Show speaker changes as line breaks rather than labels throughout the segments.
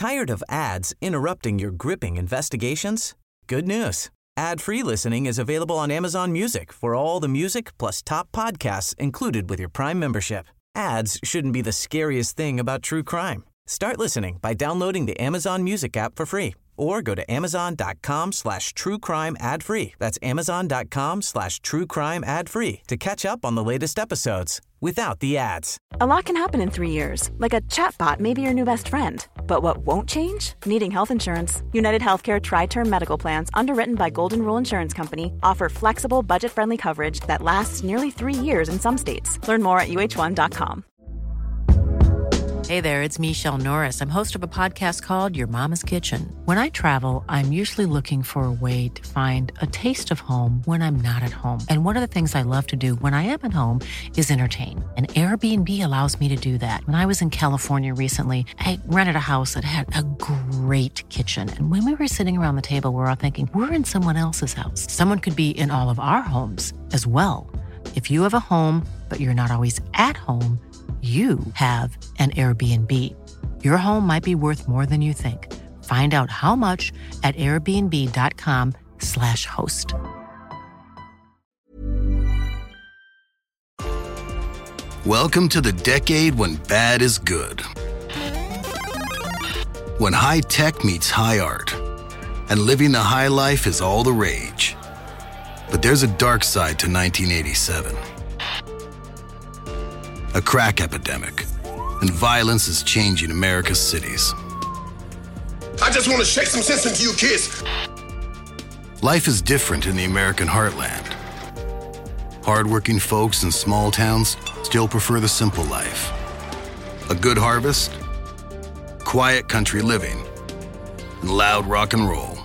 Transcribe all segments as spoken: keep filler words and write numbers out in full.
Tired of ads interrupting your gripping investigations? Good news. Ad-free listening is available on Amazon Music for all the music plus top podcasts included with your Prime membership. Ads shouldn't be the scariest thing about true crime. Start listening by downloading the Amazon Music app for free or go to amazon.com slash true crime ad free. That's amazon.com slash true crime ad free to catch up on the latest episodes without the ads.
A lot can happen in three years, like a chatbot may be your new best friend. But what won't change? Needing health insurance. United Healthcare Tri-Term Medical Plans, underwritten by Golden Rule Insurance Company, offer flexible, budget-friendly coverage that lasts nearly three years in some states. Learn more at U H one dot com.
Hey there, it's Michelle Norris. I'm host of a podcast called Your Mama's Kitchen. When I travel, I'm usually looking for a way to find a taste of home when I'm not at home. And one of the things I love to do when I am at home is entertain. And Airbnb allows me to do that. When I was in California recently, I rented a house that had a great kitchen. And when we were sitting around the table, we were all thinking, we're in someone else's house. Someone could be in all of our homes as well. If you have a home, but you're not always at home, you have an Airbnb. Your home might be worth more than you think. Find out how much at airbnb.com slash host.
Welcome to the decade when bad is good. When high tech meets high art, and living the high life is all the rage. But there's a dark side to nineteen eighty-seven. A crack epidemic, and violence is changing America's cities.
I just want to shake some sense into you kids.
Life is different in the American heartland. Hardworking folks in small towns still prefer the simple life. A good harvest, quiet country living, and loud rock and roll.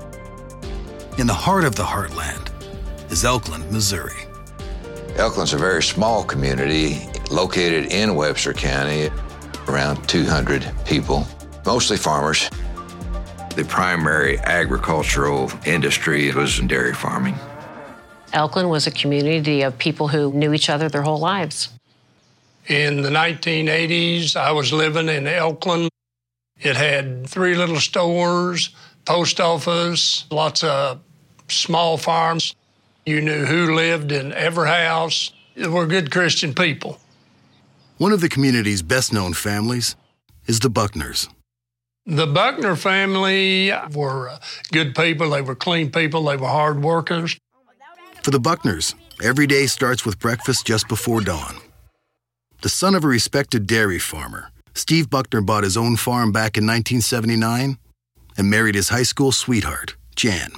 In the heart of the heartland is Elkland, Missouri.
Elkland's a very small community located in Webster County, around two hundred people, mostly farmers. The primary agricultural industry was in dairy farming.
Elkland was a community of people who knew each other their whole lives.
In the nineteen eighties, I was living in Elkland. It had three little stores, post office, lots of small farms. You knew who lived in every house. They were good Christian people.
One of the community's best-known families is the Buckners.
The Buckner family were good people. They were clean people. They were hard workers.
For the Buckners, every day starts with breakfast just before dawn. The son of a respected dairy farmer, Steve Buckner bought his own farm back in nineteen seventy-nine and married his high school sweetheart, Jan.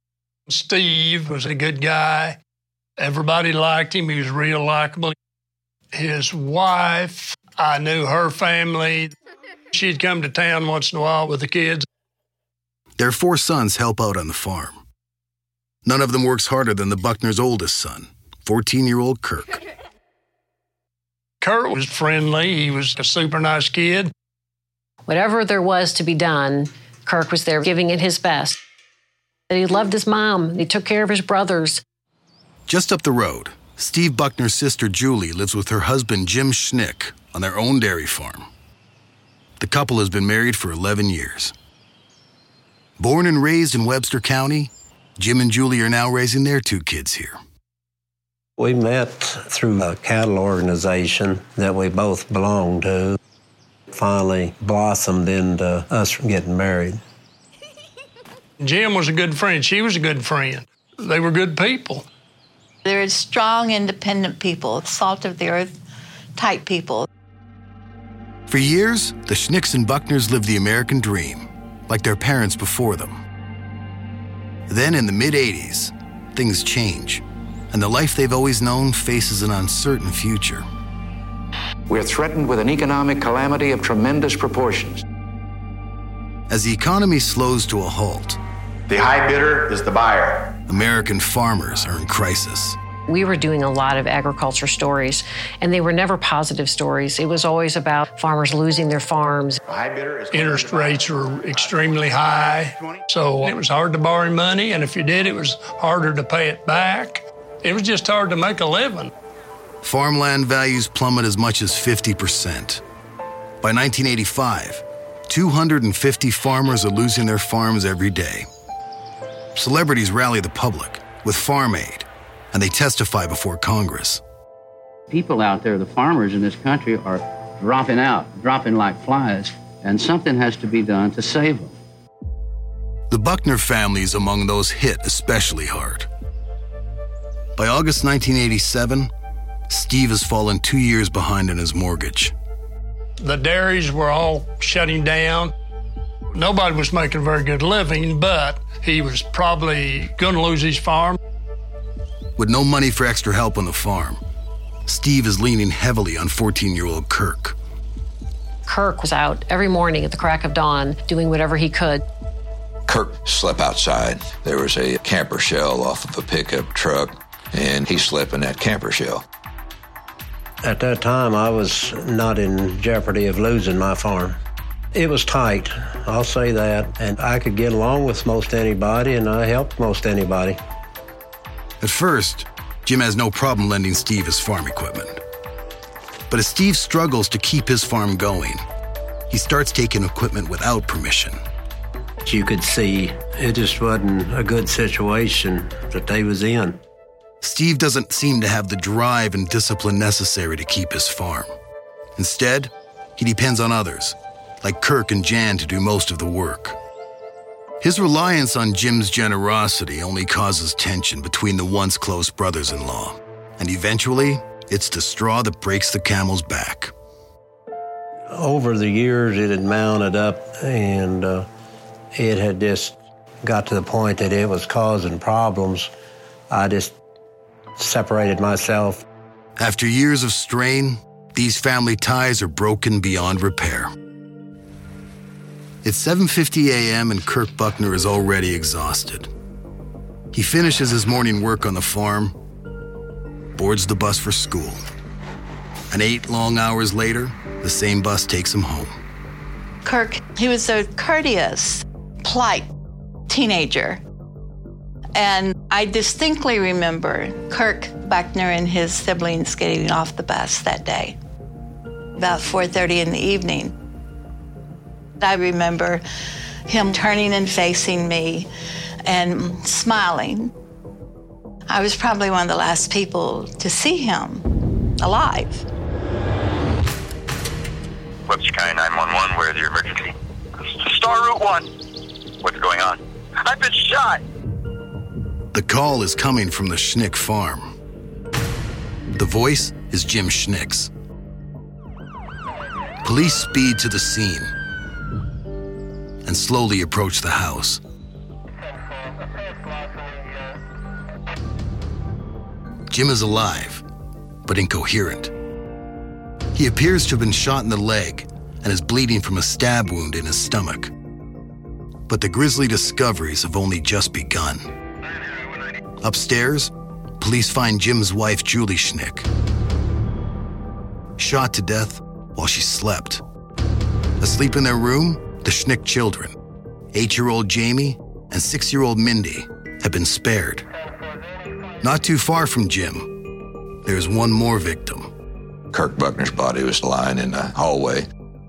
Steve was a good guy. Everybody liked him. He was real likable. His wife, I knew her family. She'd come to town once in a while with the kids.
Their four sons help out on the farm. None of them works harder than the Buckners' oldest son, fourteen-year-old Kirk.
Kurt was friendly. He was a super nice kid.
Whatever there was to be done, Kirk was there giving it his best. He loved his mom. He took care of his brothers.
Just up the road, Steve Buckner's sister Julie lives with her husband Jim Schnick on their own dairy farm. The couple has been married for eleven years. Born and raised in Webster County, Jim and Julie are now raising their two kids here.
We met through a cattle organization that we both belonged to. Finally blossomed into us getting married.
Jim was a good friend. She was a good friend. They were good people.
They're strong, independent people, salt-of-the-earth type people.
For years, the Schnicks and Buckners lived the American dream, like their parents before them. Then in the mid-eighties, things change, and the life they've always known faces an uncertain future.
We're threatened with an economic calamity of tremendous proportions.
As the economy slows to a halt,
the high bidder is the buyer.
American farmers are in crisis.
We were doing a lot of agriculture stories, and they were never positive stories. It was always about farmers losing their farms.
Interest rates were extremely high, so it was hard to borrow money, and if you did, it was harder to pay it back. It was just hard to make a living.
Farmland values plummet as much as fifty percent. By nineteen eighty-five, two hundred fifty farmers are losing their farms every day. Celebrities rally the public with Farm Aid, and they testify before Congress.
People out there, the farmers in this country, are dropping out, dropping like flies, and something has to be done to save them.
The Buckner family is among those hit especially hard. By August nineteen eighty-seven, Steve has fallen two years behind in his mortgage.
The dairies were all shutting down. Nobody was making a very good living, but he was probably going to lose his farm.
With no money for extra help on the farm, Steve is leaning heavily on fourteen-year-old Kirk.
Kirk was out every morning at the crack of dawn doing whatever he could.
Kirk slept outside. There was a camper shell off of a pickup truck, and he slept in that camper shell.
At that time, I was not in jeopardy of losing my farm. It was tight, I'll say that, and I could get along with most anybody, and I helped most anybody.
At first, Jim has no problem lending Steve his farm equipment. But as Steve struggles to keep his farm going, he starts taking equipment without permission.
You could see it just wasn't a good situation that they was in.
Steve doesn't seem to have the drive and discipline necessary to keep his farm. Instead, he depends on others, like Kirk and Jan, to do most of the work. His reliance on Jim's generosity only causes tension between the once close brothers-in-law, and eventually, it's the straw that breaks the camel's back.
Over the years, it had mounted up, and uh, it had just got to the point that it was causing problems. I just separated myself.
After years of strain, these family ties are broken beyond repair. It's seven fifty a.m. and Kirk Buckner is already exhausted. He finishes his morning work on the farm, boards the bus for school. And eight long hours later, the same bus takes him home.
Kirk, he was a courteous, polite teenager. And I distinctly remember Kirk Buckner and his siblings getting off the bus that day, about four thirty in the evening. I remember him turning and facing me and smiling. I was probably one of the last people to see him alive.
Webster County nine one one, where's your emergency? Star Route one. What's going on? I've been shot.
The call is coming from the Schnick farm. The voice is Jim Schnick's. Police speed to the scene and slowly approach the house. Jim is alive, but incoherent. He appears to have been shot in the leg and is bleeding from a stab wound in his stomach. But the grisly discoveries have only just begun. Upstairs, police find Jim's wife, Julie Schnick, shot to death while she slept. Asleep in their room, the Schnick children, eight-year-old Jamie and six-year-old Mindy, have been spared. Not too far from Jim, there's one more victim.
Kirk Buckner's body was lying in the hallway.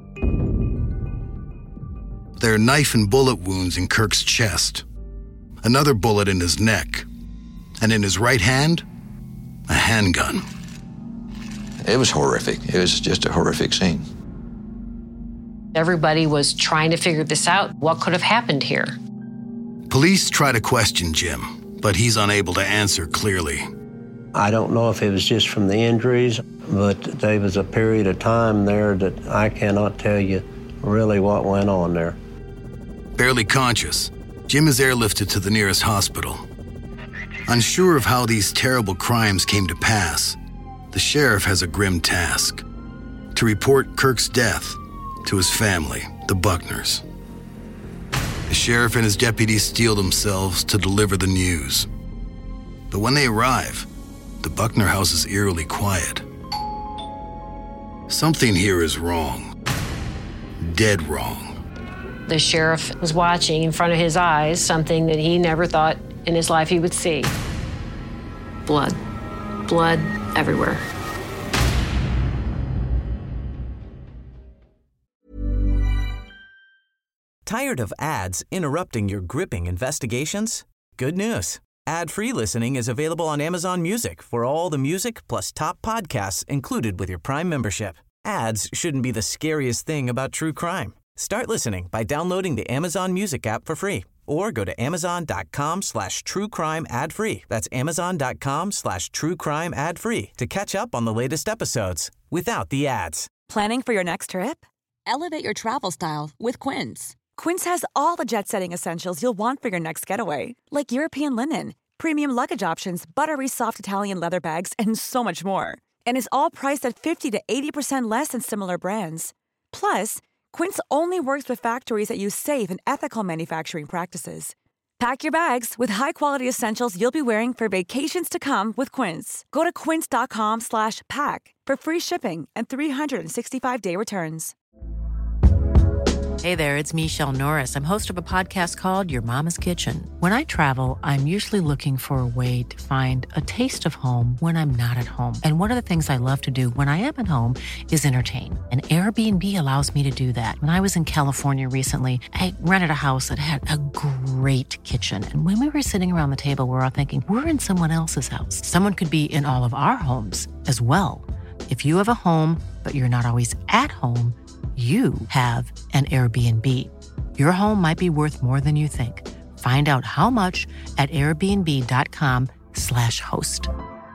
There are knife and bullet wounds in Kirk's chest, another bullet in his neck, and in his right hand, a handgun.
It was horrific. It was just a horrific scene.
Everybody was trying to figure this out. What could have happened here?
Police try to question Jim, but he's unable to answer clearly.
I don't know if it was just from the injuries, but there was a period of time there that I cannot tell you really what went on there.
Barely conscious, Jim is airlifted to the nearest hospital. Unsure of how these terrible crimes came to pass, the sheriff has a grim task: to report Kirk's death to his family, the Buckners. The sheriff and his deputies steel themselves to deliver the news. But when they arrive, the Buckner house is eerily quiet. Something here is wrong. Dead wrong.
The sheriff was watching in front of his eyes something that he never thought in his life he would see. Blood. Blood everywhere.
Tired of ads interrupting your gripping investigations? Good news. Ad-free listening is available on Amazon Music for all the music plus top podcasts included with your Prime membership. Ads shouldn't be the scariest thing about true crime. Start listening by downloading the Amazon Music app for free or go to amazon.com slash true crime ad free. That's amazon.com slash true crime ad free to catch up on the latest episodes without the ads.
Planning for your next trip?
Elevate your travel style with Quince.
Quince has all the jet-setting essentials you'll want for your next getaway, like European linen, premium luggage options, buttery soft Italian leather bags, and so much more. And is all priced at fifty to eighty percent less than similar brands. Plus, Quince only works with factories that use safe and ethical manufacturing practices. Pack your bags with high-quality essentials you'll be wearing for vacations to come with Quince. Go to quince.com slash pack for free shipping and three sixty-five day returns.
Hey there, it's Michelle Norris. I'm host of a podcast called Your Mama's Kitchen. When I travel, I'm usually looking for a way to find a taste of home when I'm not at home. And one of the things I love to do when I am at home is entertain. And Airbnb allows me to do that. When I was in California recently, I rented a house that had a great kitchen. And when we were sitting around the table, we were all thinking, we're in someone else's house. Someone could be in all of our homes as well. If you have a home, but you're not always at home, you have an Airbnb. Your home might be worth more than you think. Find out how much at airbnb.com slash host.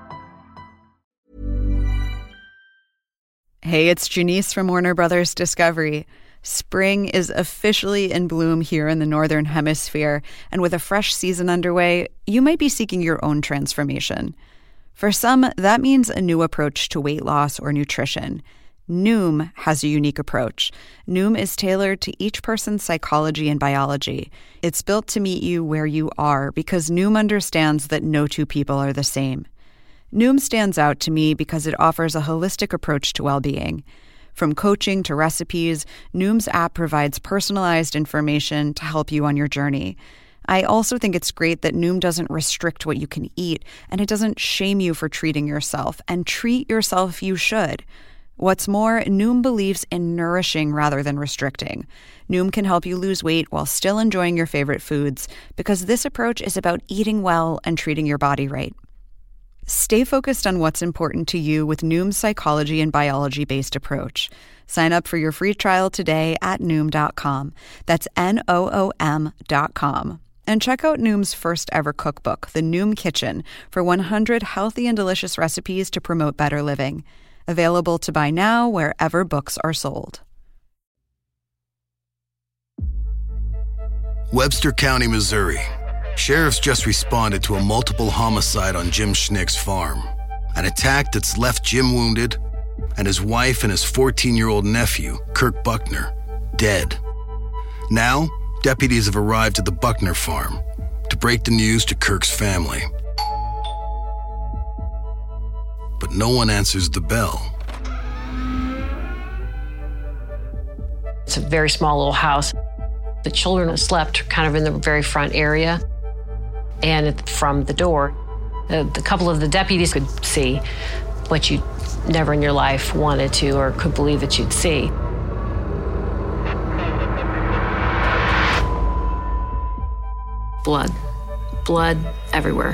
Hey, it's Janice from Warner Brothers Discovery. Spring is officially in bloom here in the Northern Hemisphere, and with a fresh season underway, you might be seeking your own transformation. For some, that means a new approach to weight loss or nutrition. Noom has a unique approach. Noom is tailored to each person's psychology and biology. It's built to meet you where you are because Noom understands that no two people are the same. Noom stands out to me because it offers a holistic approach to well-being. From coaching to recipes, Noom's app provides personalized information to help you on your journey. I also think it's great that Noom doesn't restrict what you can eat, and it doesn't shame you for treating yourself, and treat yourself you should. What's more, Noom believes in nourishing rather than restricting. Noom can help you lose weight while still enjoying your favorite foods because this approach is about eating well and treating your body right. Stay focused on what's important to you with Noom's psychology and biology-based approach. Sign up for your free trial today at Noom dot com. That's N O O M dot com. And check out Noom's first ever cookbook, The Noom Kitchen, for one hundred healthy and delicious recipes to promote better living. Available to buy now wherever books are sold.
Webster County, Missouri. Sheriffs just responded to a multiple homicide on Jim Schnick's farm. An attack that's left Jim wounded and his wife and his fourteen-year-old nephew, Kirk Buckner, dead. Now, deputies have arrived at the Buckner farm to break the news to Kirk's family. But no one answers the bell.
It's a very small little house. The children slept kind of in the very front area and from the door. A couple of the deputies could see what you never in your life wanted to or could believe that you'd see. Blood. Blood everywhere.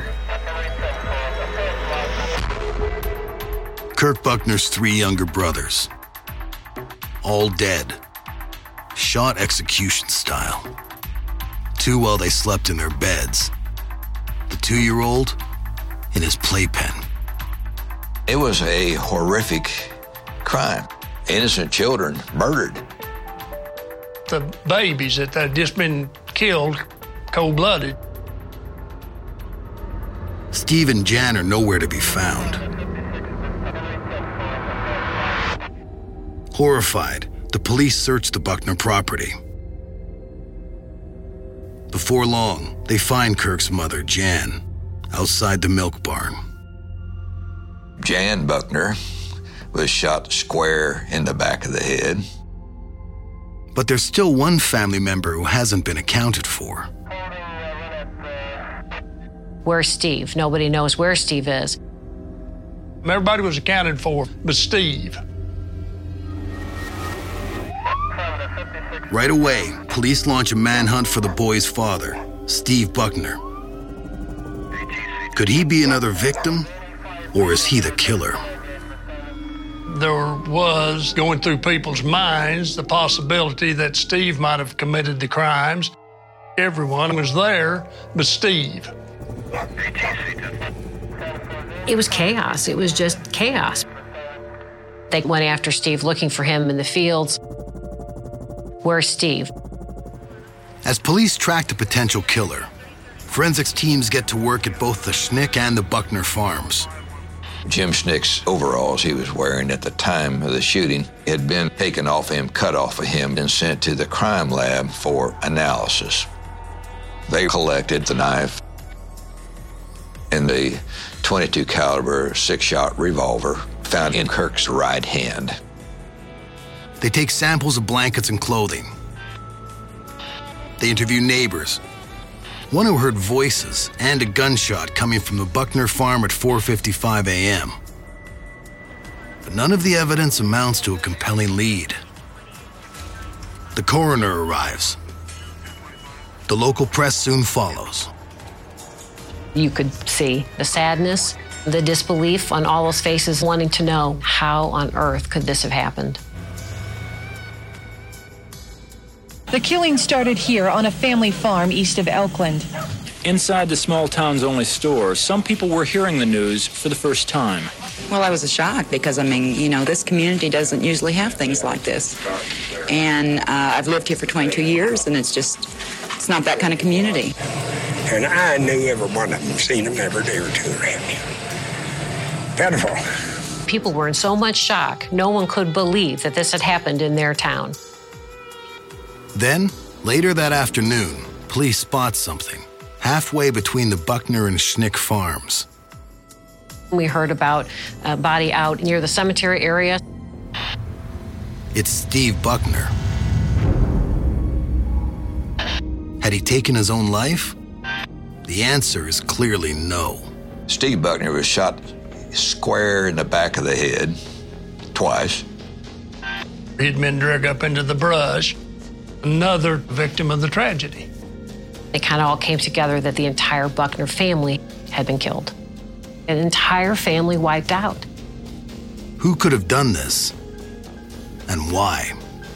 Kirk Buckner's three younger brothers, all dead, shot execution style. Two while they slept in their beds. The two-year-old in his playpen.
It was a horrific crime. Innocent children murdered.
The babies that had just been killed, cold-blooded.
Steve and Jan are nowhere to be found. Horrified, the police search the Buckner property. Before long, they find Kirk's mother, Jan, outside the milk barn.
Jan Buckner was shot square in the back of the head.
But there's still one family member who hasn't been accounted for.
Where's Steve? Nobody knows where Steve is.
Everybody was accounted for but Steve.
Right away, police launch a manhunt for the boy's father, Steve Buckner. Could he be another victim, or is he the killer?
There was, going through people's minds, the possibility that Steve might have committed the crimes. Everyone was there but Steve.
It was chaos. It was just chaos. They went after Steve, looking for him in the fields. Where's Steve?
As police track the potential killer, forensics teams get to work at both the Schnick and the Buckner farms.
Jim Schnick's overalls he was wearing at the time of the shooting had been taken off him, cut off of him, and sent to the crime lab for analysis. They collected the knife and the twenty-two caliber six-shot revolver found in Kirk's right hand.
They take samples of blankets and clothing. They interview neighbors, one who heard voices and a gunshot coming from the Buckner farm at four fifty-five a.m. But none of the evidence amounts to a compelling lead. The coroner arrives. The local press soon follows.
You could see the sadness, the disbelief on all those faces, wanting to know how on earth could this have happened.
The killing started here on a family farm east of Elkland.
Inside the small town's only store, some people were hearing the news for the first time.
Well, I was a shock because, I mean, you know, this community doesn't usually have things like this. And uh, I've lived here for twenty-two years, and it's just, it's not that kind of community.
And I knew every one of them, seen them every day or two around here. Pitiful.
People were in so much shock, no one could believe that this had happened in their town.
Then, later that afternoon, police spot something halfway between the Buckner and Schnick farms.
We heard about a body out near the cemetery area.
It's Steve Buckner. Had he taken his own life? The answer is clearly no.
Steve Buckner was shot square in the back of the head twice.
He'd been dragged up into the brush. Another victim of the tragedy.
It kind of all came together that the entire Buckner family had been killed. An entire family wiped out.
Who could have done this? And why?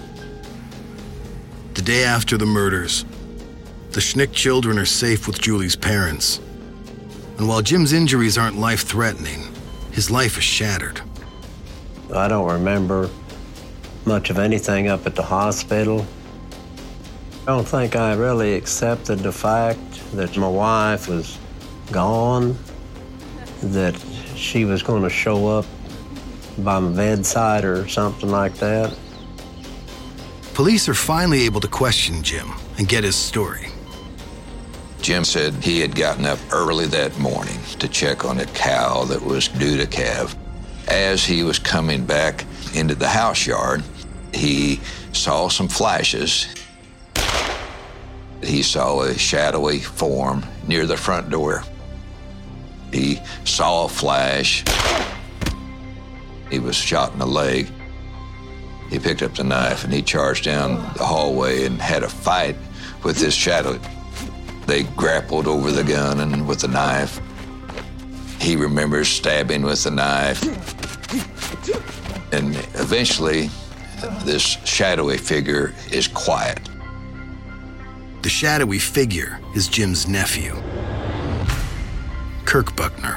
The day after the murders, the Schnick children are safe with Julie's parents. And while Jim's injuries aren't life-threatening, his life is shattered.
I don't remember much of anything up at the hospital. I don't think I really accepted the fact that my wife was gone, that she was going to show up by my bedside or something like that.
Police are finally able to question Jim and get his story.
Jim said he had gotten up early that morning to check on a cow that was due to calve. As he was coming back into the house yard, he saw some flashes. He saw a shadowy form near the front door. He saw a flash. He was shot in the leg. He picked up the knife and he charged down the hallway and had a fight with this shadow. They grappled over the gun and with the knife. He remembers stabbing with the knife. And eventually, this shadowy figure is quiet.
The shadowy figure is Jim's nephew, Kirk Buckner.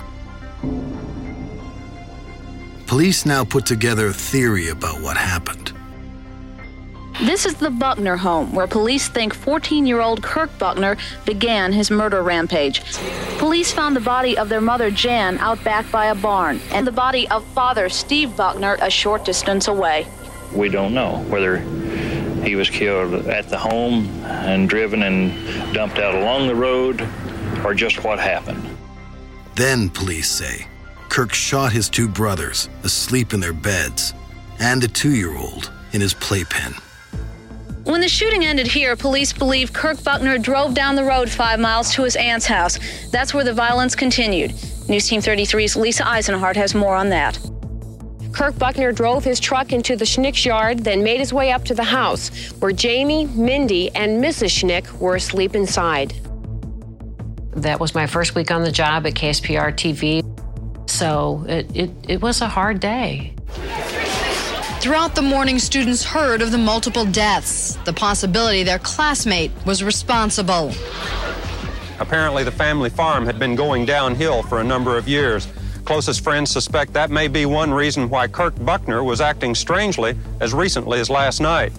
Police now put together a theory about what happened.
This is the Buckner home, where police think fourteen-year-old Kirk Buckner began his murder rampage. Police found the body of their mother, Jan, out back by a barn, and the body of father, Steve Buckner, a short distance away.
We don't know whether he was killed at the home and driven and dumped out along the road, or just what happened.
Then, police say, Kirk shot his two brothers asleep in their beds and the two-year-old in his playpen.
When the shooting ended here, police believe Kirk Buckner drove down the road five miles to his aunt's house. That's where the violence continued. News Team thirty-three's Lisa Eisenhart has more on that.
Kirk Buckner drove his truck into the Schnick's yard, then made his way up to the house, where Jamie, Mindy, and Missus Schnick were asleep inside.
That was my first week on the job at K S P R T V, so it, it, it was a hard day.
Throughout the morning, students heard of the multiple deaths, the possibility their classmate was responsible.
Apparently, the family farm had been going downhill for a number of years. Closest friends suspect that may be one reason why Kirk Buckner was acting strangely as recently as last night.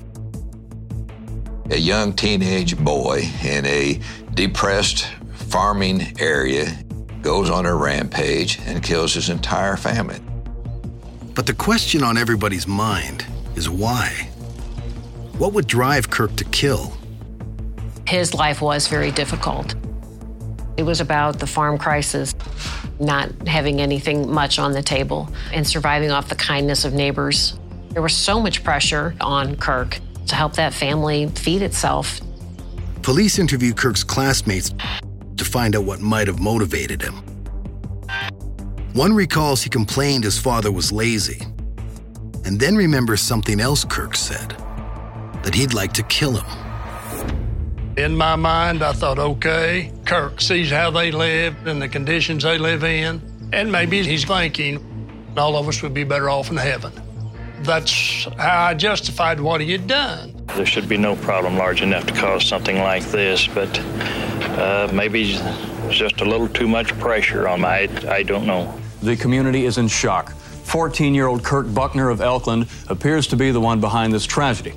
A young teenage boy in a depressed farming area goes on a rampage and kills his entire family.
But the question on everybody's mind is why? What would drive Kirk to kill?
His life was very difficult. It was about the farm crisis, not having anything much on the table, and surviving off the kindness of neighbors. There was so much pressure on Kirk to help that family feed itself.
Police interview Kirk's classmates to find out what might have motivated him. One recalls he complained his father was lazy, and then remembers something else Kirk said, that he'd like to kill him.
In my mind, I thought, okay, Kirk sees how they live and the conditions they live in, and maybe he's thinking all of us would be better off in heaven. That's how I justified what he had done.
There should be no problem large enough to cause something like this, but uh, maybe it's just a little too much pressure on my, I don't know.
The community is in shock. fourteen-year-old Kirk Buckner of Elkland appears to be the one behind this tragedy.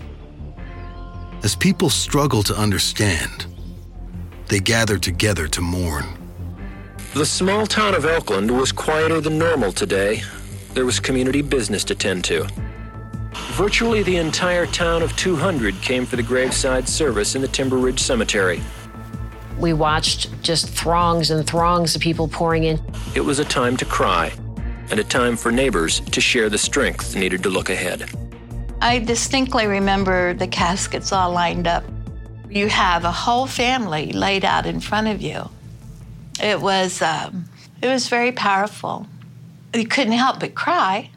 As people struggle to understand, they gather together to mourn.
The small town of Elkland was quieter than normal today. There was community business to tend to. Virtually the entire town of two hundred came for the graveside service in the Timber Ridge Cemetery.
We watched just throngs and throngs of people pouring in.
It was a time to cry, and a time for neighbors to share the strength needed to look ahead.
I distinctly remember the caskets all lined up. You have a whole family laid out in front of you. It was, um, it was very powerful. You couldn't help but cry.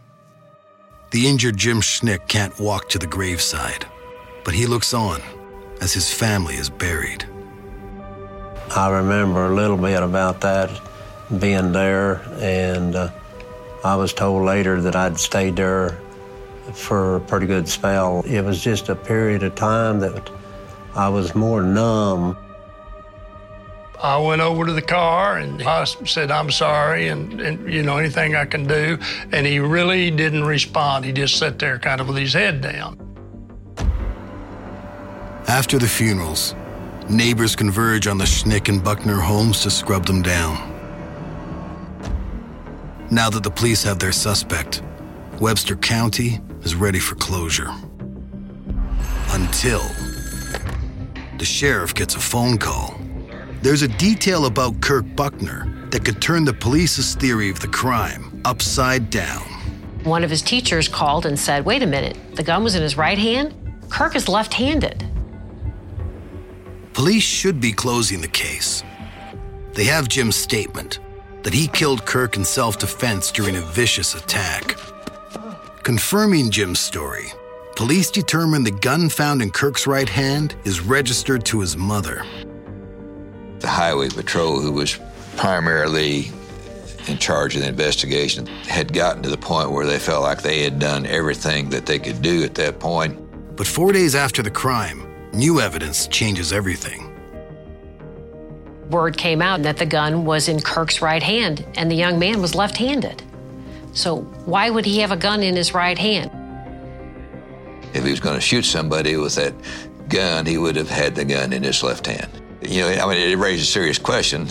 The injured Jim Schnick can't walk to the graveside, but he looks on as his family is buried.
I remember a little bit about that, being there, and uh, I was told later that I'd stayed there for a pretty good spell. It was just a period of time that I was more numb.
I went over to the car and I said, I'm sorry, and, and you know, anything I can do. And he really didn't respond. He just sat there kind of with his head down.
After the funerals, neighbors converge on the Schnick and Buckner homes to scrub them down. Now that the police have their suspect, Webster County is ready for closure. Until the sheriff gets a phone call. There's a detail about Kirk Buckner that could turn the police's theory of the crime upside down.
One of his teachers called and said, wait a minute, the gun was in his right hand? Kirk is left-handed.
Police should be closing the case. They have Jim's statement that he killed Kirk in self-defense during a vicious attack. Confirming Jim's story, police determine the gun found in Kirk's right hand is registered to his mother.
The Highway Patrol, who was primarily in charge of the investigation, had gotten to the point where they felt like they had done everything that they could do at that point.
But four days after the crime, new evidence changes everything.
Word came out that the gun was in Kirk's right hand and the young man was left-handed. So why would he have a gun in his right hand?
If he was going to shoot somebody with that gun, he would have had the gun in his left hand. You know, I mean, it raised a serious question.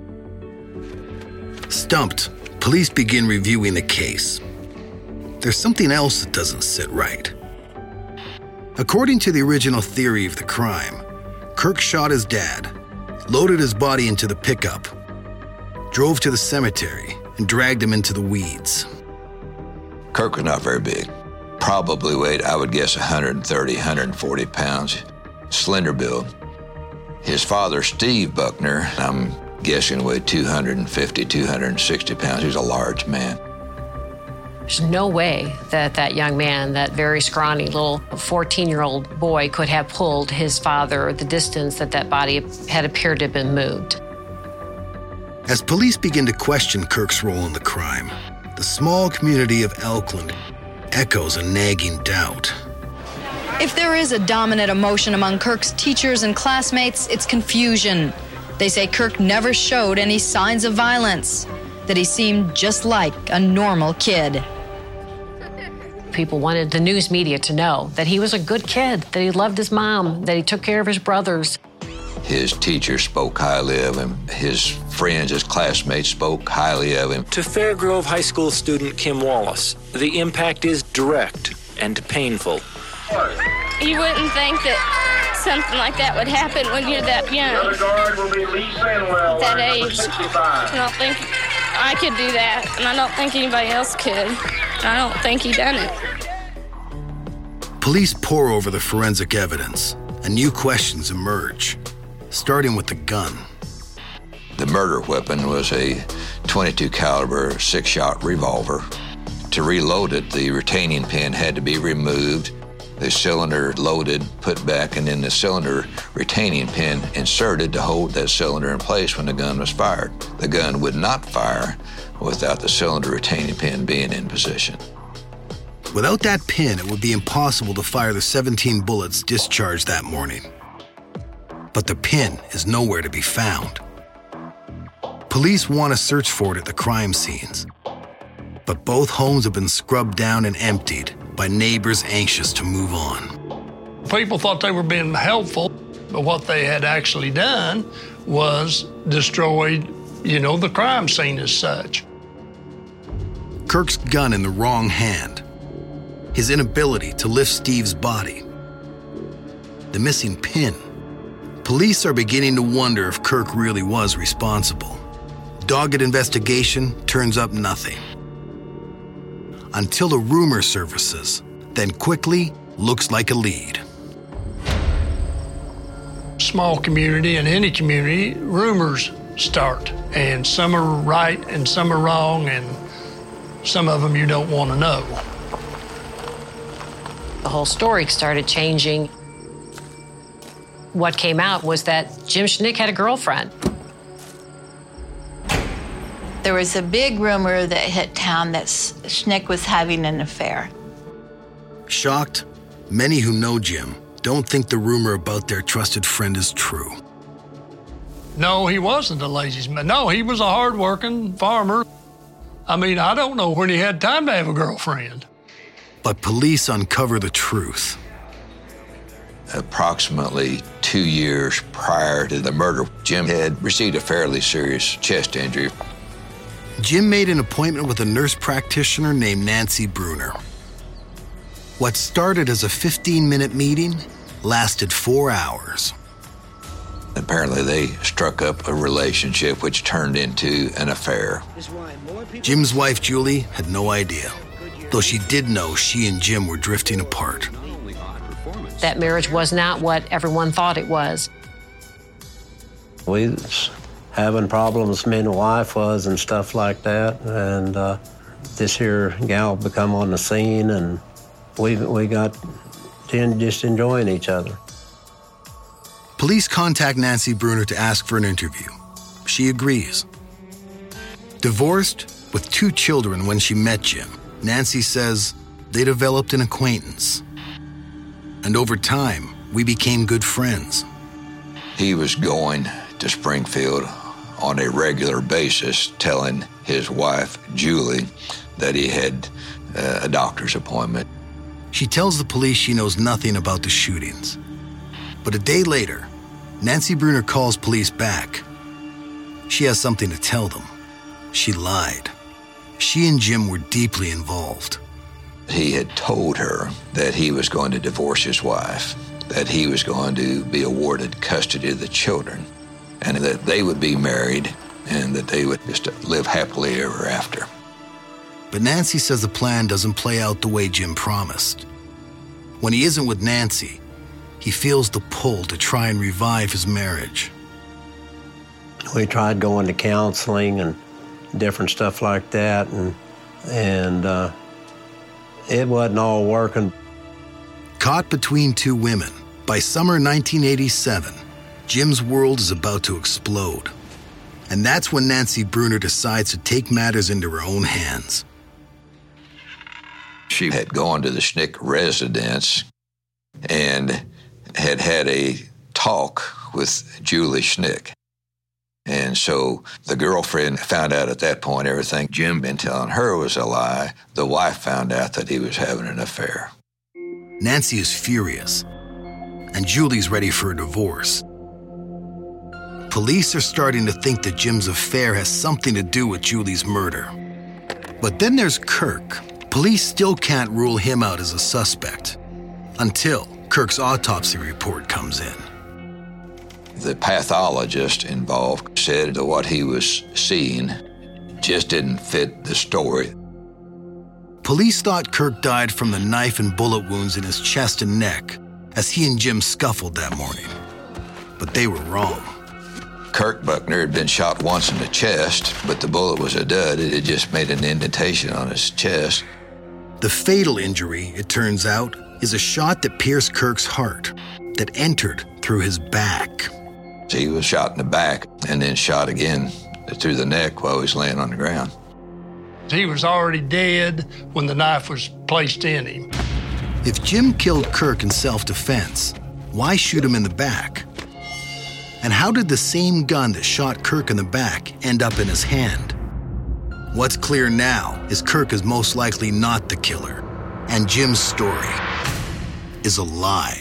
Stumped, police begin reviewing the case. There's something else that doesn't sit right. According to the original theory of the crime, Kirk shot his dad, loaded his body into the pickup, drove to the cemetery, and dragged him into the weeds.
Kirk was not very big. Probably weighed, I would guess, one hundred thirty, one hundred forty pounds. Slender build. His father, Steve Buckner, I'm guessing weighed two hundred fifty, two hundred sixty pounds. He was a large man.
There's no way that that young man, that very scrawny little fourteen-year-old boy, could have pulled his father the distance that that body had appeared to have been moved.
As police begin to question Kirk's role in the crime, the small community of Elkland echoes a nagging doubt.
If there is a dominant emotion among Kirk's teachers and classmates, it's confusion. They say Kirk never showed any signs of violence, that he seemed just like a normal kid.
People wanted the news media to know that he was a good kid, that he loved his mom, that he took care of his brothers.
His teachers spoke highly of him. His friends, his classmates spoke highly of him.
To Fairgrove High School student Kim Wallace, the impact is direct and painful.
You wouldn't think that something like that would happen when you're that young, at that age. I don't think I could do that, and I don't think anybody else could. I don't think he done it.
Police pore over the forensic evidence, and new questions emerge, starting with the gun.
The murder weapon was a twenty-two caliber six-shot revolver. To reload it, the retaining pin had to be removed, the cylinder loaded, put back, and then the cylinder retaining pin inserted to hold that cylinder in place when the gun was fired. The gun would not fire without the cylinder retaining pin being in position.
Without that pin, it would be impossible to fire the seventeen bullets discharged that morning. But the pin is nowhere to be found. Police want to search for it at the crime scenes, but both homes have been scrubbed down and emptied by neighbors anxious to move on.
People thought they were being helpful, but what they had actually done was destroyed, you know, the crime scene as such.
Kirk's gun in the wrong hand, his inability to lift Steve's body, the missing pin. Police are beginning to wonder if Kirk really was responsible. Dogged investigation turns up nothing. Until a rumor surfaces, then quickly looks like a lead.
Small community, and any community, rumors start. And some are right and some are wrong, and some of them you don't want to know.
The whole story started changing. What came out was that Jim Schnick had a girlfriend.
There was a big rumor that hit town that Schnick was having an affair.
Shocked, many who know Jim don't think the rumor about their trusted friend is true.
No, he wasn't a lazy man. No, he was a hard-working farmer. I mean, I don't know when he had time to have a girlfriend.
But police uncover the truth.
Approximately two years prior to the murder, Jim had received a fairly serious chest injury.
Jim made an appointment with a nurse practitioner named Nancy Bruner. What started as a fifteen-minute meeting lasted four hours.
Apparently, they struck up a relationship which turned into an affair.
Jim's wife, Julie, had no idea, though she did know she and Jim were drifting apart.
That marriage was not what everyone thought it was.
We was having problems, me and the wife was, and stuff like that. And uh, this here gal become on the scene, and we we got to just enjoying each other.
Police contact Nancy Bruner to ask for an interview. She agrees. Divorced with two children when she met Jim, Nancy says they developed an acquaintance. And over time, we became good friends.
He was going to Springfield on a regular basis, telling his wife, Julie, that he had uh, a doctor's appointment.
She tells the police she knows nothing about the shootings. But a day later, Nancy Bruner calls police back. She has something to tell them. She lied. She and Jim were deeply involved.
He had told her that he was going to divorce his wife, that he was going to be awarded custody of the children, and that they would be married and that they would just live happily ever after.
But Nancy says the plan doesn't play out the way Jim promised. When he isn't with Nancy, he feels the pull to try and revive his marriage.
We tried going to counseling and different stuff like that, and and uh, it wasn't all working.
Caught between two women, by summer nineteen eighty-seven, Jim's world is about to explode. And that's when Nancy Bruner decides to take matters into her own hands.
She had gone to the Schnick residence and had had a talk with Julie Schnick. And so the girlfriend found out at that point everything Jim been telling her was a lie. The wife found out that he was having an affair.
Nancy is furious, and Julie's ready for a divorce. Police are starting to think that Jim's affair has something to do with Julie's murder. But then there's Kirk. Police still can't rule him out as a suspect until Kirk's autopsy report comes in.
The pathologist involved said that what he was seeing just didn't fit the story.
Police thought Kirk died from the knife and bullet wounds in his chest and neck as he and Jim scuffled that morning. But they were wrong.
Kirk Buckner had been shot once in the chest, but the bullet was a dud. It had just made an indentation on his chest.
The fatal injury, it turns out, is a shot that pierced Kirk's heart, that entered through his back.
He was shot in the back and then shot again through the neck while he was laying on the ground.
He was already dead when the knife was placed in him.
If Jim killed Kirk in self-defense, why shoot him in the back? And how did the same gun that shot Kirk in the back end up in his hand? What's clear now is Kirk is most likely not the killer, and Jim's story is a lie.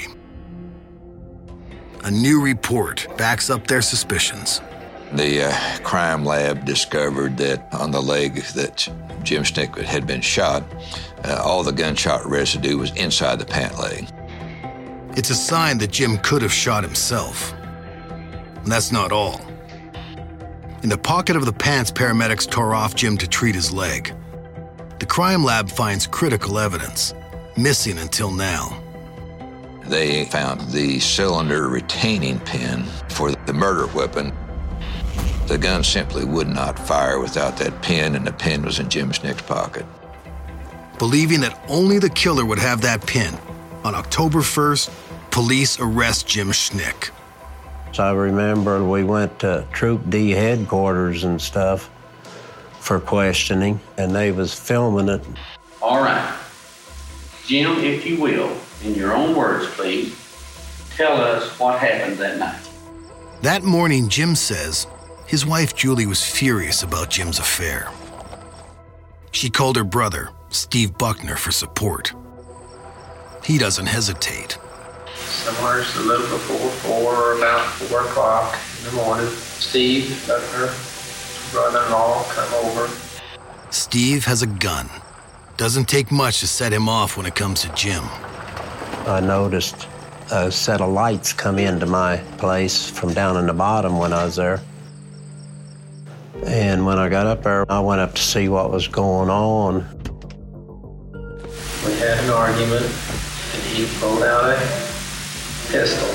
A new report backs up their suspicions.
The uh, crime lab discovered that on the leg that Jim Schnick had been shot, uh, all the gunshot residue was inside the pant leg.
It's a sign that Jim could have shot himself. And that's not all. In the pocket of the pants paramedics tore off Jim to treat his leg, the crime lab finds critical evidence, missing until now.
They found the cylinder retaining pin for the murder weapon. The gun simply would not fire without that pin, and the pin was in Jim Schnick's pocket.
Believing that only the killer would have that pin, on October first, police arrest Jim Schnick.
So I remember we went to Troop D headquarters and stuff for questioning, and they was filming it.
All right. Jim, if you will, in your own words, please, tell us what happened that night.
That morning, Jim says his wife Julie was furious about Jim's affair. She called her brother, Steve Buckner, for support. He doesn't hesitate.
Somewhere a little before four, or about four o'clock in the morning, Steve Buckner, brother-in-law, come over.
Steve has a gun. Doesn't take much to set him off when it comes to Jim.
I noticed a set of lights come into my place from down in the bottom when I was there. And when I got up there, I went up to see what was going on.
We had an argument, and he pulled out a pistol.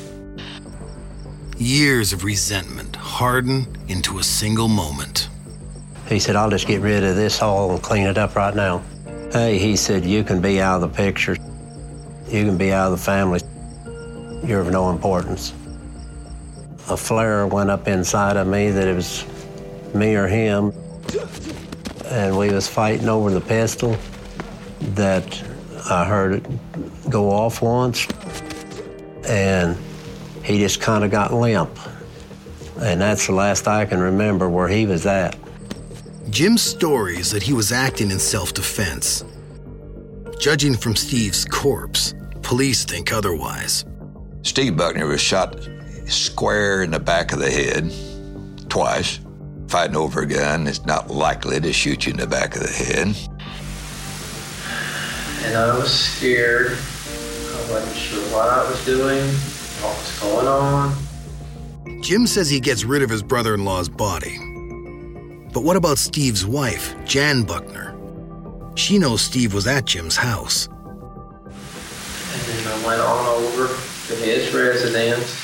Years of resentment harden into a single moment.
He said, I'll just get rid of this hole and clean it up right now. Hey, he said, you can be out of the picture. You can be out of the family. You're of no importance. A flare went up inside of me that it was me or him. And we was fighting over the pistol that I heard it go off once. And he just kind of got limp. And that's the last I can remember where he was at.
Jim's story is that he was acting in self-defense. Judging from Steve's corpse, police think otherwise.
Steve Buckner was shot square in the back of the head twice. Fighting over a gun is not likely to shoot you in the back of the head.
And I was scared. I wasn't sure what I was doing, what was going on.
Jim says he gets rid of his brother-in-law's body. But what about Steve's wife, Jan Buckner? She knows Steve was at Jim's house.
And then I went on over to his residence.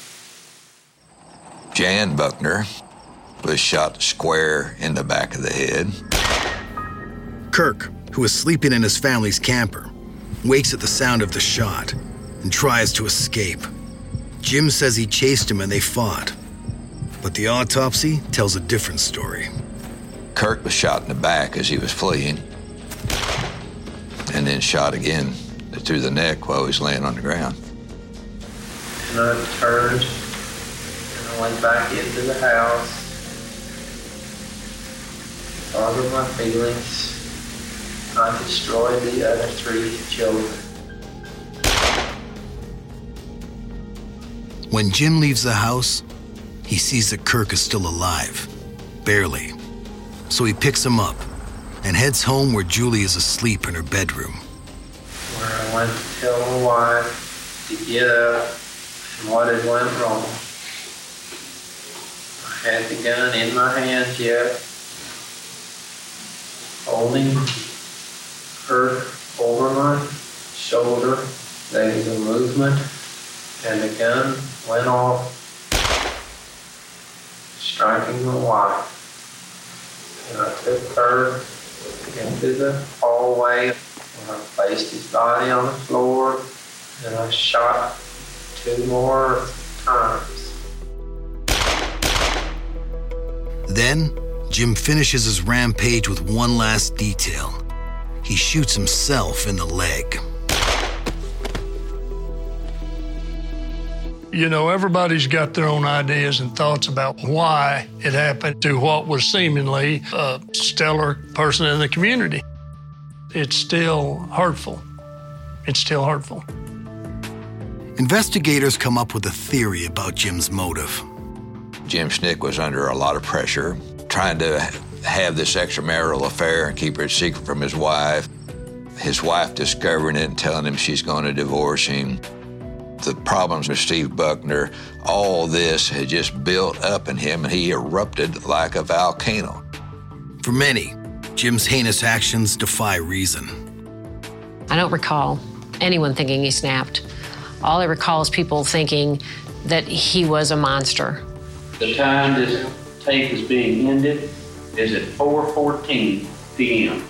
Jan Buckner was shot square in the back of the head.
Kirk, who is sleeping in his family's camper, wakes at the sound of the shot and tries to escape. Jim says he chased him and they fought, but the autopsy tells a different story.
Kirk was shot in the back as he was fleeing, and then shot again through the neck while he was laying on the ground.
And I turned and I went back into the house. All of my feelings. I destroyed the other three children.
When Jim leaves the house, he sees that Kirk is still alive, barely. So he picks him up and heads home where Julie is asleep in her bedroom.
Where I went to tell my wife to get up and what had went wrong. I had the gun in my hand yet, holding her over my shoulder. There was a movement and the gun went off, striking my wife. And I took her into the hallway, and I placed his body on the floor, and I shot two more times.
Then, Jim finishes his rampage with one last detail. He shoots himself in the leg.
You know, everybody's got their own ideas and thoughts about why it happened to what was seemingly a stellar person in the community. It's still hurtful. It's still hurtful.
Investigators come up with a theory about Jim's motive.
Jim Schnick was under a lot of pressure, trying to have this extramarital affair and keep it secret from his wife. His wife discovering it and telling him she's going to divorce him. The problems with Steve Buckner, all this had just built up in him, and he erupted like a volcano.
For many, Jim's heinous actions defy reason.
I don't recall anyone thinking he snapped. All I recall is people thinking that he was a monster.
The time this tape is being ended is at four fourteen p.m.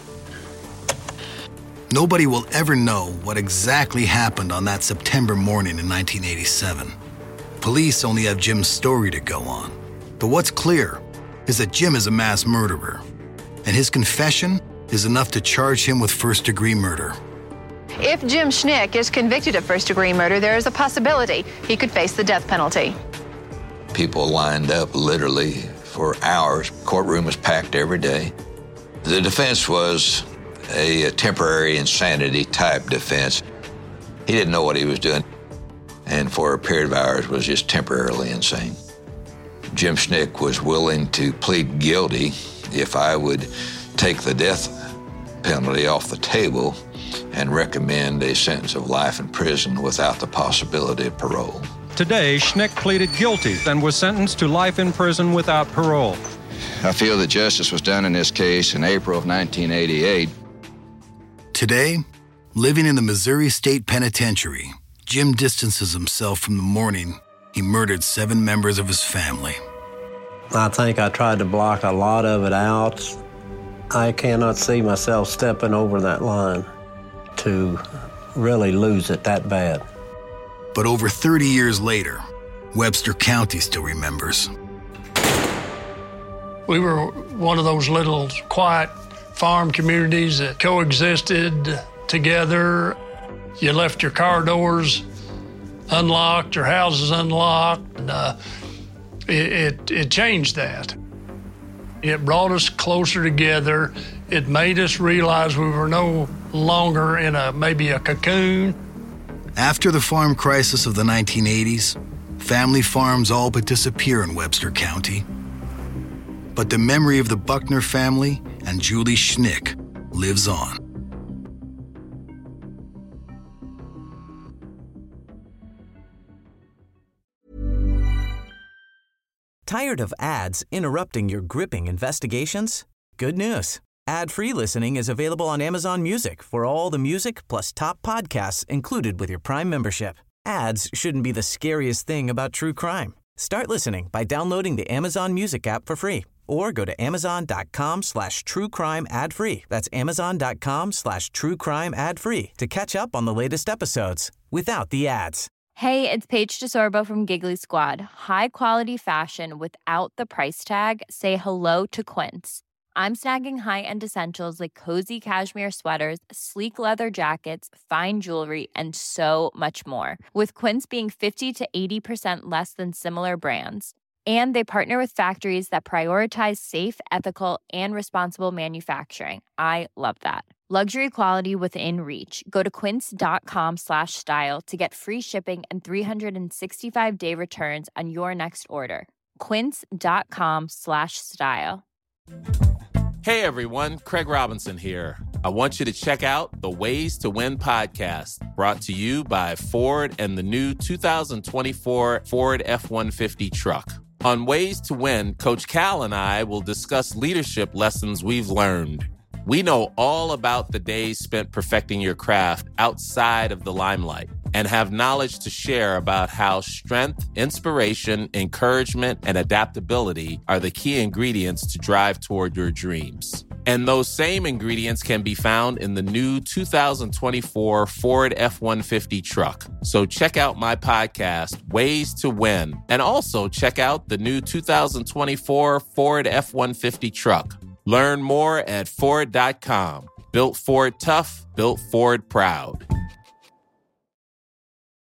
Nobody will ever know what exactly happened on that September morning in nineteen eighty-seven. Police only have Jim's story to go on. But what's clear is that Jim is a mass murderer, and his confession is enough to charge him with first-degree murder.
If Jim Schnick is convicted of first-degree murder, there is a possibility he could face the death penalty.
People lined up literally for hours. Courtroom was packed every day. The defense was a, a temporary insanity type defense. He didn't know what he was doing, and for a period of hours was just temporarily insane. Jim Schnick was willing to plead guilty if I would take the death penalty off the table and recommend a sentence of life in prison without the possibility of parole.
Today, Schnick pleaded guilty and was sentenced to life in prison without parole.
I feel that justice was done in this case in April of nineteen eighty-eight.
Today, living in the Missouri State Penitentiary, Jim distances himself from the morning he murdered seven members of his family.
I think I tried to block a lot of it out. I cannot see myself stepping over that line to really lose it that bad.
But over thirty years later, Webster County still remembers.
We were one of those little quiet farm communities that coexisted together. You left your car doors unlocked, your houses unlocked, and uh, it, it, it changed that. It brought us closer together. It made us realize we were no longer in a maybe a cocoon.
After the farm crisis of the nineteen eighties, family farms all but disappear in Webster County. But the memory of the Buckner family and Julie Schnick lives on.
Tired of ads interrupting your gripping investigations? Good news. Ad-free listening is available on Amazon Music for all the music plus top podcasts included with your Prime membership. Ads shouldn't be the scariest thing about true crime. Start listening by downloading the Amazon Music app for free Or go to amazon.com slash true crime ad free. That's amazon.com slash true crime ad free to catch up on the latest episodes without the ads.
Hey, it's Paige DeSorbo from Giggly Squad. High quality fashion without the price tag. Say hello to Quince. I'm snagging high-end essentials like cozy cashmere sweaters, sleek leather jackets, fine jewelry, and so much more. With Quince being fifty to eighty percent less than similar brands. And they partner with factories that prioritize safe, ethical, and responsible manufacturing. I love that. Luxury quality within reach. Go to quince.com slash style to get free shipping and three sixty-five day returns on your next order. Quince.com slash style.
Hey everyone, Craig Robinson here. I want you to check out the Ways to Win podcast, brought to you by Ford and the new two thousand twenty-four Ford F one fifty truck. On Ways to Win, Coach Cal and I will discuss leadership lessons we've learned. We know all about the days spent perfecting your craft outside of the limelight and have knowledge to share about how strength, inspiration, encouragement, and adaptability are the key ingredients to drive toward your dreams. And those same ingredients can be found in the new two thousand twenty-four Ford F one fifty truck. So check out my podcast, Ways to Win, and also check out the new two thousand twenty-four Ford F one fifty truck. Learn more at Ford dot com. Built Ford tough, built Ford proud.